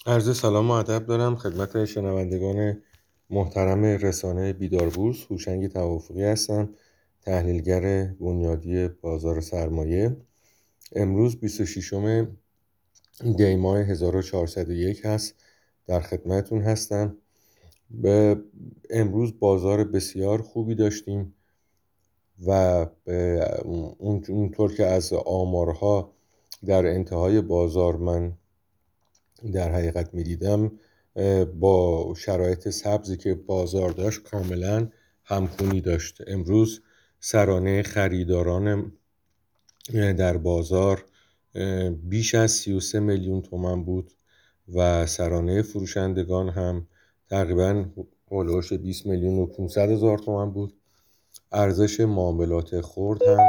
عرض سلام و ادب دارم خدمت شنوندگان محترم رسانه بیدار بورس. هوشنگ توافقی هستم، تحلیلگر بنیادی بازار سرمایه. امروز 26 دی ماه 1401 هست، در خدمتون هستم. به امروز بازار بسیار خوبی داشتیم و اونطور که از آمارها در انتهای بازار من در حقیقت می‌دیدم، با شرایط سبزی که بازار داشت کاملا همخونی داشت. امروز سرانه خریداران در بازار بیش از 33 میلیون تومان بود و سرانه فروشندگان هم تقریبا هولوش 20 میلیون و 500 هزار تومان بود. ارزش معاملات خرد هم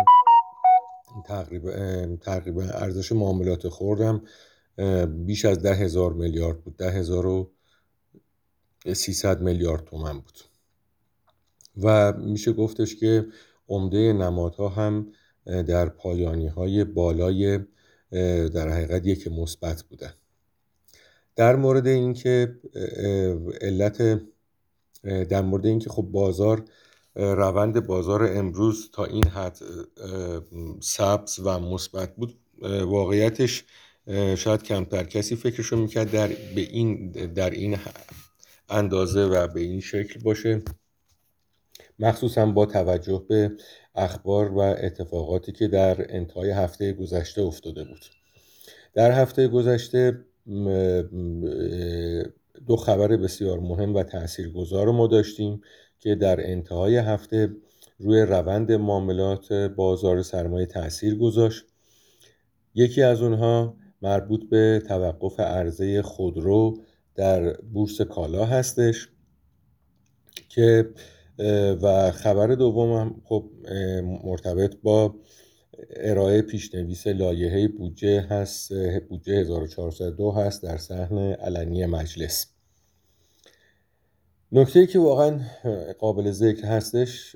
تقریبا ارزش معاملات خرد هم بیش از 10,000 میلیارد بود، 10,300 میلیارد تومان بود و میشه گفتش که عمده نمادها هم در پایانی های بالای در حقیقت یک مثبت بودن. در مورد اینکه خب بازار روند بازار امروز تا این حد سبز و مثبت بود، واقعیتش شاید کمتر کسی فکرشو میکرد در این اندازه و به این شکل باشه، مخصوصا با توجه به اخبار و اتفاقاتی که در انتهای هفته گذشته افتاده بود. در هفته گذشته دو خبر بسیار مهم و تاثیرگذار ما داشتیم که در انتهای هفته روی روند معاملات بازار سرمایه تاثیر گذاشت. یکی از اونها مربوط به توقف عرضه خودرو در بورس کالا هستش که و خبر دوم هم خب مرتبط با ارائه پیشنویس لایحه بودجه هست. بودجه 1402 هست در صحن علنی مجلس. نکته‌ای که واقعا قابل ذکر هستش،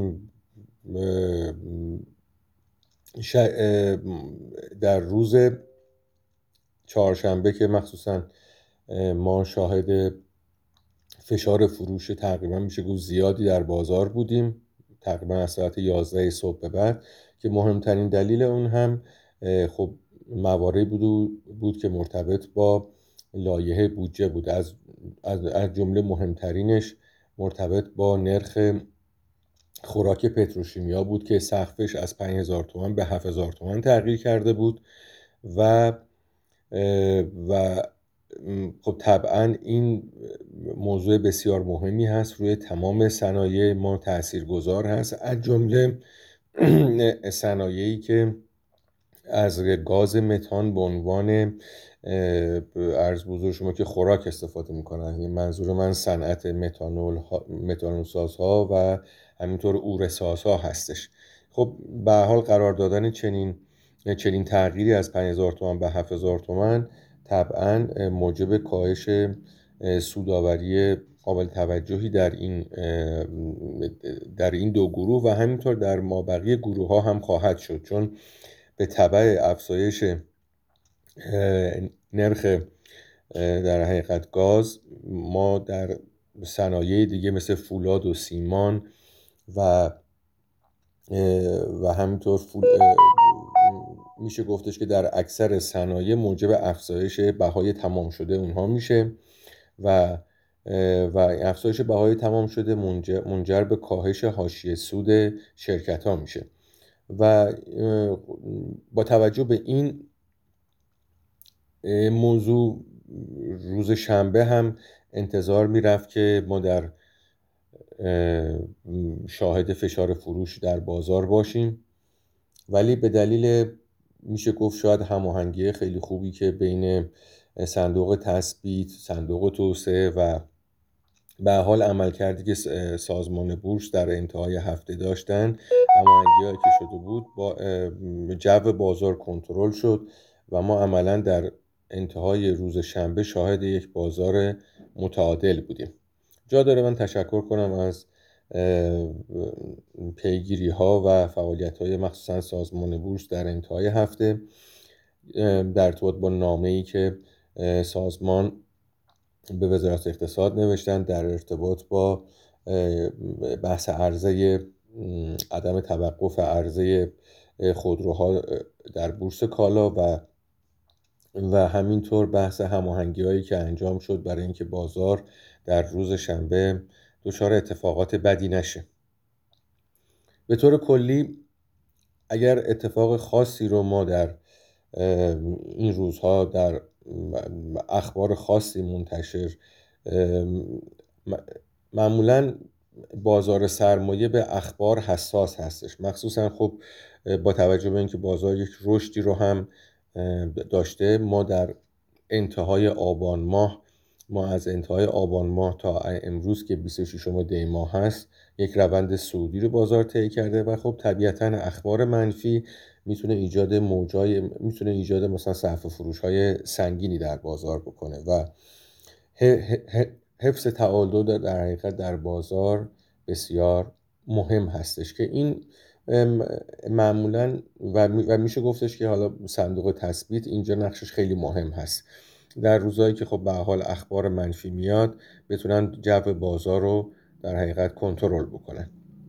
در روز چهارشنبه که مخصوصا ما شاهد فشار فروش تقریبا میشه گفت زیادی در بازار بودیم، تقریبا از ساعت 11 صبح به بعد، که مهمترین دلیل اون هم خب مواردی بود که مرتبط با لایحه بودجه بود. از جمله مهمترینش مرتبط با نرخ خوراک پتروشیمیا بود که سقفش از 5,000 تومان به 7,000 تومان تغییر کرده بود و خب طبعا این موضوع بسیار مهمی هست، روی تمام صنایع ما تاثیرگذار هست، از جمله صنایعی که از گاز متان به عنوان عرض بزرگ شما که خوراک استفاده میکنن. منظور من صنعت متانول سازها و همینطور اوره سازها هستش. خب به حال قرار دادن چنین تغییری از 5,000 تومان به 7,000 تومان طبعا موجب کاهش سودآوری قابل توجهی در این دو گروه و همینطور در مابقی گروه ها هم خواهد شد، چون به تبع افزایش نرخ در حقیقت گاز ما در صنایع دیگه مثل فولاد و سیمان و همینطور میشه گفتش که در اکثر صنایع موجب افزایش بهای تمام شده اونها میشه و افزایش بهای تمام شده منجر به کاهش حاشیه سود شرکت ها میشه و با توجه به این موضوع روز شنبه هم انتظار میرفت که ما در شاهد فشار فروش در بازار باشیم، ولی به دلیل میشه گفت شاید هماهنگی خیلی خوبی که بین صندوق تثبیت، صندوق توسعه و به حال عملکردی که سازمان بورس در انتهای هفته داشتن، هماهنگی‌هایی که شده بود با جو بازار کنترل شد و ما عملاً در انتهای روز شنبه شاهد یک بازار متعادل بودیم. جا داره من تشکر کنم از پیگیری ها و فعالیت های مخصوصا سازمان بورس در انتهای هفته در ارتباط با نامه‌ای که سازمان به وزارت اقتصاد نوشتن در ارتباط با بحث عرضه عدم توقف عرضه خودروها در بورس کالا و همینطور بحث هماهنگی‌هایی که انجام شد برای اینکه بازار در روز شنبه دچار اتفاقات بدی نشه. به طور کلی اگر اتفاق خاصی رو ما در این روزها در اخبار خاصی منتشر، معمولاً بازار سرمایه به اخبار حساس هستش، مخصوصاً خب با توجه به اینکه بازار یک رشدی رو هم داشته. ما در انتهای آبان ماه از انتهای آبان ماه تا امروز که 26 دی ماه هست یک روند صعودی رو بازار طی کرده و خب طبیعتاً اخبار منفی میتونه ایجاد مثلا صرفه فروش های سنگینی در بازار بکنه و حفظ تعادل در حقیقت در بازار بسیار مهم هستش که این معمولاً و میشه گفتش که حالا صندوق تثبیت اینجا نقشش خیلی مهم هست در روزایی که خب به حال اخبار منفی میاد بتونن جو بازار رو در حقیقت کنترل بکنن.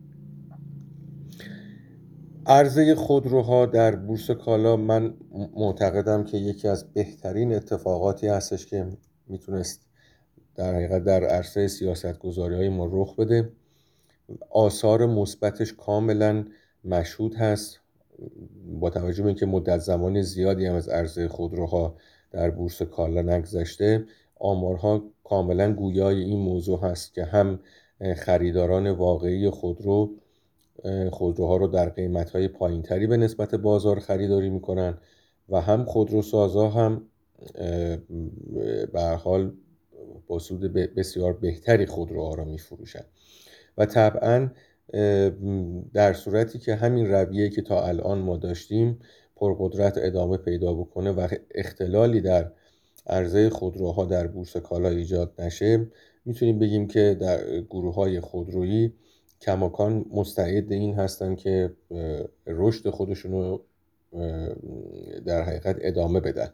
عرضه خودروها در بورس کالا من معتقدم که یکی از بهترین اتفاقاتی هستش که میتونست در حقیقت در عرصه سیاستگذاری‌های ما رخ بده. آثار مثبتش کاملا مشهود هست با توجه به اینکه مدت زمان زیادی هم از عرضه خودروها در بورس کالا نگذشته. آمارها کاملا گویای این موضوع هست که هم خریداران واقعی خودروها رو در قیمت‌های پایین‌تری به نسبت بازار خریداری می‌کنن و هم خودروسازها هم به هر حال با سود بسیار بهتری خودروها رو می‌فروشن و طبعاً در صورتی که همین رویه‌ای که تا الان ما داشتیم پرقدرت ادامه پیدا بکنه و اختلالی در عرضه خودروها در بورس کالا ایجاد نشه، میتونیم بگیم که در گروه‌های خودرویی کماکان مستعد این هستن که رشد خودشون رو در حقیقت ادامه بدن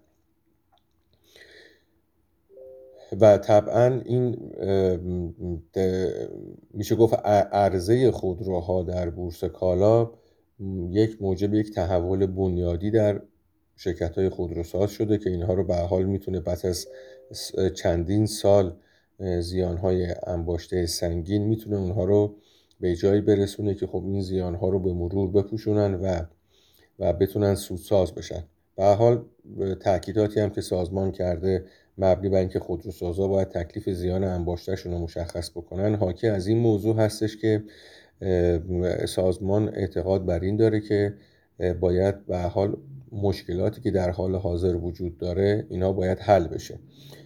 و طبعا این میشه گفت عرضه خودروها در بورس کالا موجب یک تحول بنیادی در شرکت‌های خودروساز شده که اینها رو به هر حال میتونه پس از چندین سال زیان‌های انباشته سنگین میتونه اونها رو به جایی برسونه که خب این زیان‌ها رو به مرور بپوشونن و بتونن سودساز بشن. به هر حال تأکیداتی هم که سازمان کرده مبنی بر اینکه خودروسازها باید تکلیف زیان انباشته‌شون رو مشخص بکنن، حاکی از این موضوع هستش که سازمان اعتقاد بر این داره که باید به هر حال مشکلاتی که در حال حاضر وجود داره اینا باید حل بشه.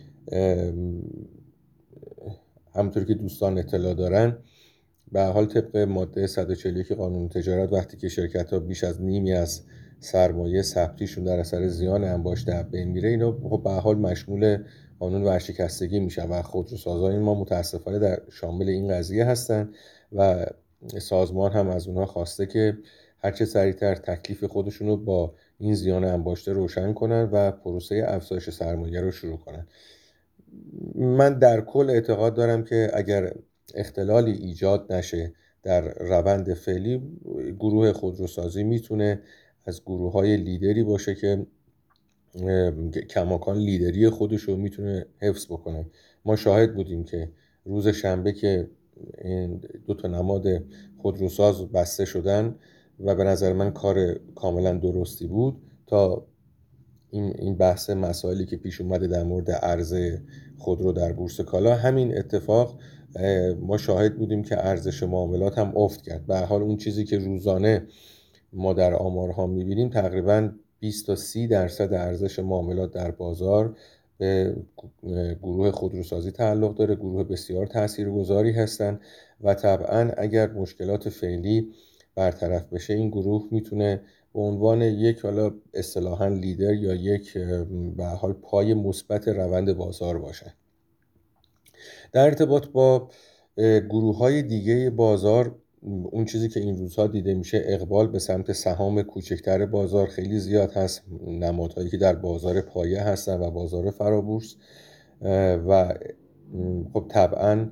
همونطور که دوستان اطلاع دارن به هر حال طبق ماده 141 قانون تجارت وقتی که شرکت‌ها بیش از نیمی از سرمایه ثبتیشون در اثر زیان انباشته از بین میره، اینا به هر حال مشمول قانون ورشکستگی میشن و خودروسازهای ما متاسفانه در شامل این قضیه هستن و سازمان هم از اونها خواسته که هرچه سریعتر تکلیف خودشون رو با این زیان انباشته روشن کنن و پروسه افزایش سرمایه رو شروع کنن. من در کل اعتقاد دارم که اگر اختلالی ایجاد نشه در روند فعلی، گروه خودروسازی میتونه از گروه‌های لیدری باشه که کماکان لیدری خودش رو میتونه حفظ بکنه. ما شاهد بودیم که روز شنبه که این دو تا نماد خودروساز بسته شدن و به نظر من کار کاملا درستی بود تا این بحث مسائلی که پیش اومده در مورد عرضه خودرو در بورس کالا، همین اتفاق ما شاهد بودیم که ارزش معاملات هم افت کرد. به هر حال اون چیزی که روزانه ما در آمارها می‌بینیم تقریباً 20 تا 30% ارزش معاملات در بازار به گروه خودروسازی تعلق داره. گروه بسیار تاثیرگذاری هستند و طبعاً اگر مشکلات فعلی برطرف بشه این گروه میتونه به عنوان یک حالا اصطلاحاً لیدر یا یک به هر حال پای مثبت روند بازار باشه. در ارتباط با گروه‌های دیگه بازار، اون چیزی که این روزها دیده میشه اقبال به سمت سهام کوچکتر بازار خیلی زیاد هست، نمادهایی که در بازار پایه هستن و بازار فرابورس و خب طبعا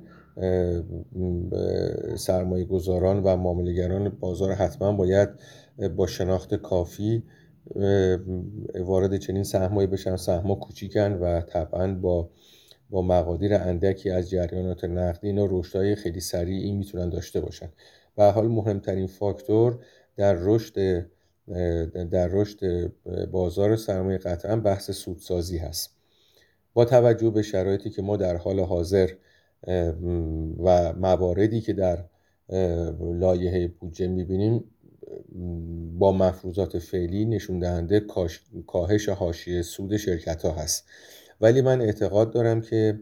سرمایه گذاران و معامله‌گران بازار حتما باید با شناخت کافی وارد چنین سهمایی بشن. سهم‌ها کوچیکن و طبعا با مقادیر اندکی از جریانات نقدی اینا رشدهای خیلی سریعی میتونن داشته باشن. به هر حال مهمترین فاکتور در رشد بازار سرمایه قطعا بحث سودسازی هست. با توجه به شرایطی که ما در حال حاضر و مواردی که در لایحه بودجه میبینیم با مفروضات فعلی نشون دهنده کاهش حاشیه سود شرکت ها هست. ولی من اعتقاد دارم که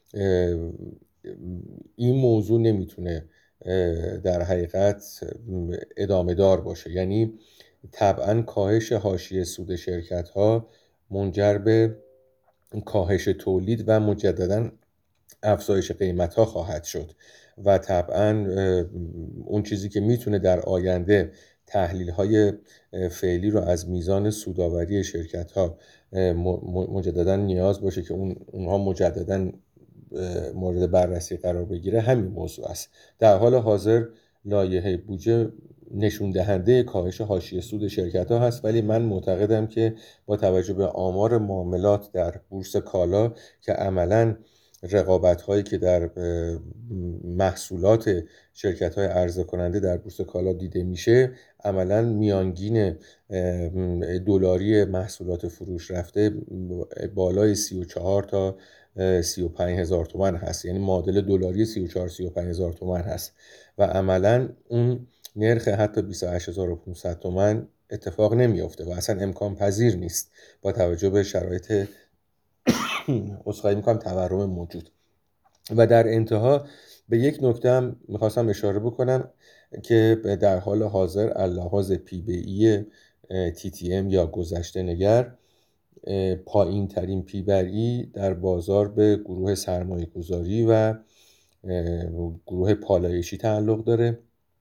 این موضوع نمیتونه در حقیقت ادامه دار باشه. یعنی طبعا کاهش حاشیه سود شرکت ها منجر به کاهش تولید و مجددا افزایش قیمت ها خواهد شد و طبعا اون چیزی که میتونه در آینده تحلیل های فعلی رو از میزان سودآوری شرکت ها مجددا نیاز باشه که اونها مجددا مورد بررسی قرار بگیره همین موضوع است. در حال حاضر لایحه بودجه نشون دهنده کاهش حاشیه سود شرکت ها هست، ولی من معتقدم که با توجه به آمار معاملات در بورس کالا که عملاً رقابت هایی که در محصولات شرکت های عرضه کننده در بورس کالا دیده میشه عملاً میانگین دلاری محصولات فروش رفته بالای 34 تا 35 هزار تومان هست. یعنی معادل دلاری 34-35 هزار تومان هست و عملاً اون نرخ حتی 28,500 تومان اتفاق نمیافته و اصلا امکان پذیر نیست با توجه به شرایط عذرخواهی میکنم تورم موجود. و در انتها به یک نکته هم میخواستم اشاره بکنم که در حال حاضر اللحاظ PBE TTM یا گذشته نگر پایین ترین پی‌برعی در بازار به گروه سرمایه گذاری و گروه پالایشی تعلق داره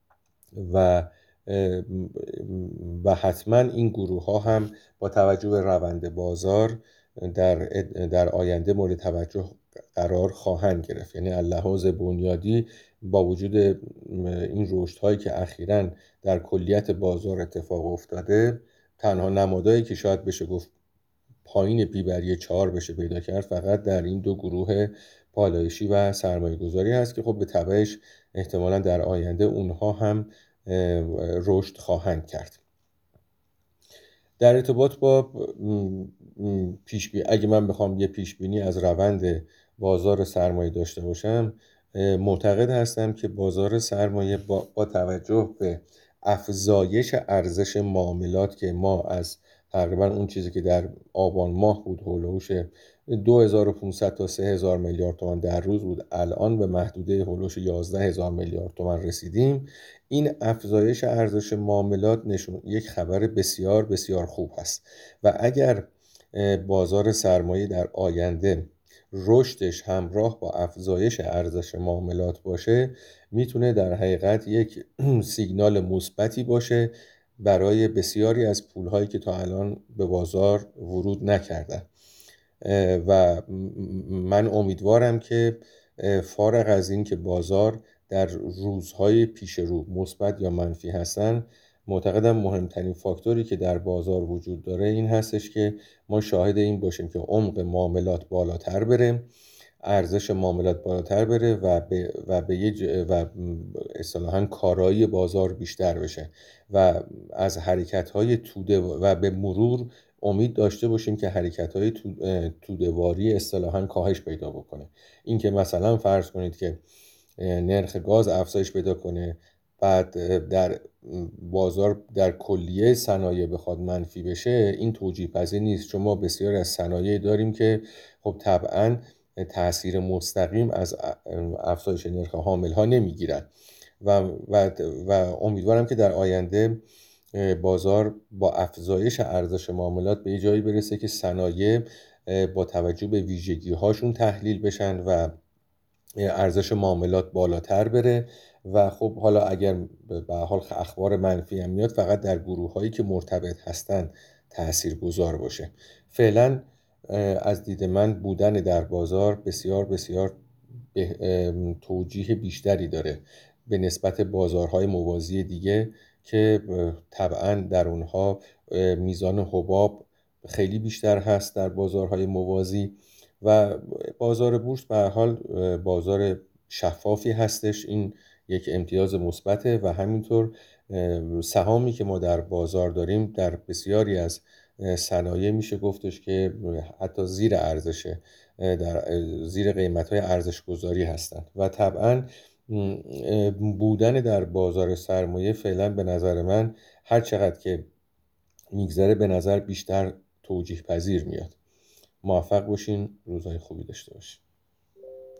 و حتما این گروه ها هم با توجه به روند بازار در آینده مورد توجه قرار خواهند گرفت. یعنی اللحاظ بنیادی با وجود این رشدهایی که اخیراً در کلیت بازار اتفاق افتاده تنها نمادایی که شاید بشه گفت پایین پی‌برعی 4 بشه پیدا کرد فقط در این دو گروه پالایشی و سرمایه گذاری هست که خب به تبعش احتمالاً در آینده اونها هم رشد خواهند کرد. در ارتباط با اگه من بخوام یه پیشبینی از روند بازار سرمایه داشته باشم، معتقد هستم که بازار سرمایه با توجه به افزایش ارزش معاملات که ما از تقریبا اون چیزی که در آبان ماه بود هولوش 2500 تا 3000 میلیارد تومان در روز بود، الان به محدوده هولوش 11000 میلیارد تومان رسیدیم. این افزایش ارزش معاملات یک خبر بسیار بسیار خوب هست و اگر بازار سرمایه در آینده رشدش همراه با افزایش ارزش معاملات باشه میتونه در حقیقت یک سیگنال مثبتی باشه برای بسیاری از پولهایی که تا الان به بازار ورود نکردن و من امیدوارم که فارغ از این که بازار در روزهای پیش رو مثبت یا منفی هستن، معتقدم مهمترین فاکتوری که در بازار وجود داره این هستش که ما شاهد این باشیم که عمق معاملات بالاتر بره، ارزش معاملات بالاتر بره و اصطلاحاً کارایی بازار بیشتر بشه و از حرکت‌های توده و به مرور امید داشته باشیم که حرکت‌های توده‌واری اصطلاحاً کاهش پیدا بکنه. این که مثلا فرض کنید که نرخ گاز افزایش پیدا کنه، بعد در بازار در کلیه صنایع بخواد منفی بشه، این توجیه پذیر نیست، چون ما بسیاری از صنایع داریم که خب طبعاً تأثیر مستقیم از افزایش نرخ حامل ها نمیگیرد و امیدوارم که در آینده بازار با افزایش ارزش معاملات به جایی برسه که صنایع با توجه به ویژگی هاشون تحلیل بشن و ارزش معاملات بالاتر بره و خب حالا اگر به حال اخبار منفی هم میاد فقط در گروه هایی که مرتبط هستن تأثیر گذار باشه. فعلا از دید من بودن در بازار بسیار بسیار توجیه بیشتری داره به نسبت بازارهای موازی دیگه که طبعا در اونها میزان حباب خیلی بیشتر هست در بازارهای موازی و بازار بورس به هر حال بازار شفافی هستش. این یک امتیاز مثبته و همینطور سهامی که ما در بازار داریم در بسیاری از صنایع میشه گفتش که حتی زیر ارزشه، در زیر قیمت‌های ارزش گذاری هستند و طبعاً بودن در بازار سرمایه فعلا به نظر من هر چقدر که میگذره به نظر بیشتر توجیه پذیر میاد. موفق باشین، روزهای خوبی داشته باشین.